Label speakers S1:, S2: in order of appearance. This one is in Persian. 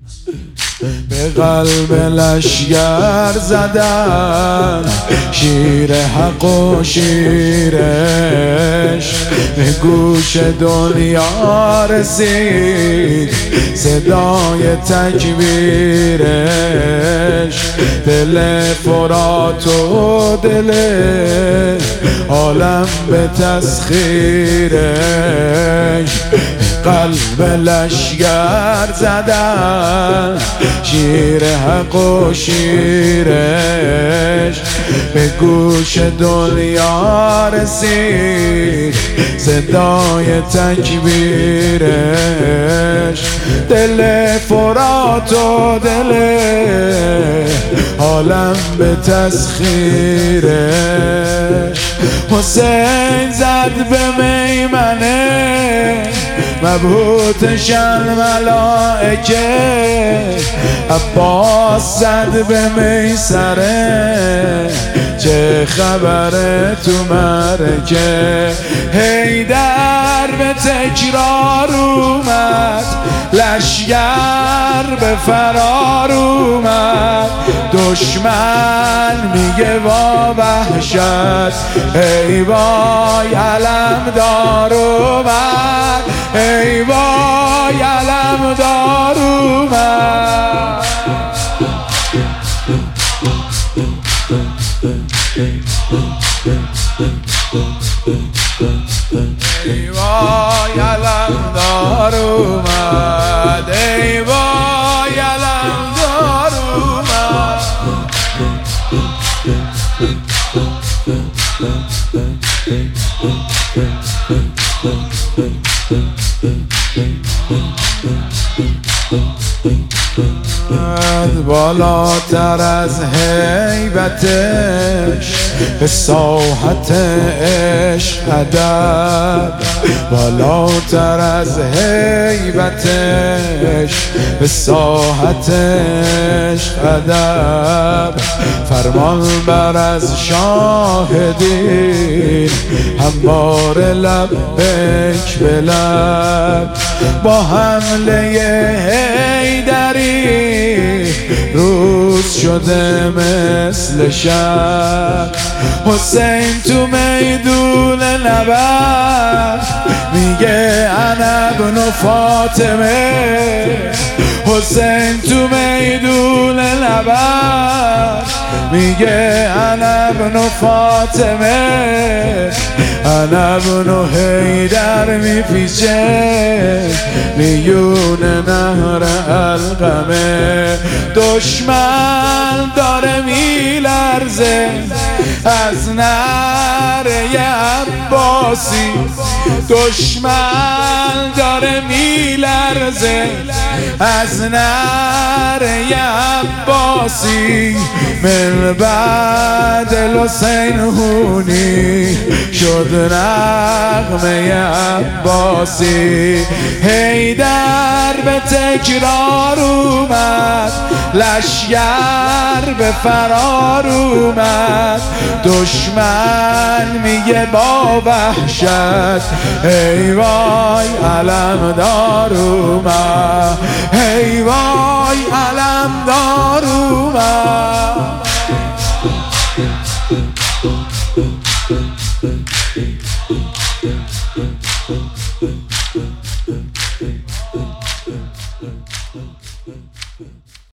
S1: به قلب لشگر زدن شیر حق و شیرش، به گوش دنیا رسید صدای تکبیرش. دل فرات و دل عالم به تسخیرش، قلب لشگر زدن شیر حق و شیرش، به گوش دنیا رسید صدای تکبیرش. دل فرات و دل عالم به تسخیرش. حسین زد به میمنه مبهوتشن ملائکه، عباس زد به میسره چه خبره تو مرکه. حیدر به تکرار اومد، لشگر به فرار اومد. دشمن میگه وا وحشت، ای وای علمدار اومد، ای وای علمدار اومد. ای وای علمدار اومد، ای وای علمدار اومد. بالاتر از هیبتش به ساحت عشق ادب، بالاتر از هیبتش به ساحت عشق ادب. فرمان بر از شاهدین هموار لبیک به لب، با حمله حیدری روز شده مثل شب. حسین تو میدون نبرد میگه انا ابن فاطمه، حسین تو میدون نبرد میگه انا ابن فاطمه، انا ابن حیدر میپیچه میون نهر القمه. دشمن داره میلرزه از نعره عباسی، دشمن داره میلرزه از نعره عباسی. من بعد الحسین هونی شد نغمه عباسی. حیدر به تکرار اومد، لشگر به فرار اومد. دشمن میگه با وحشت، ای وای علمدار اومد، ای وای علمدار اومد.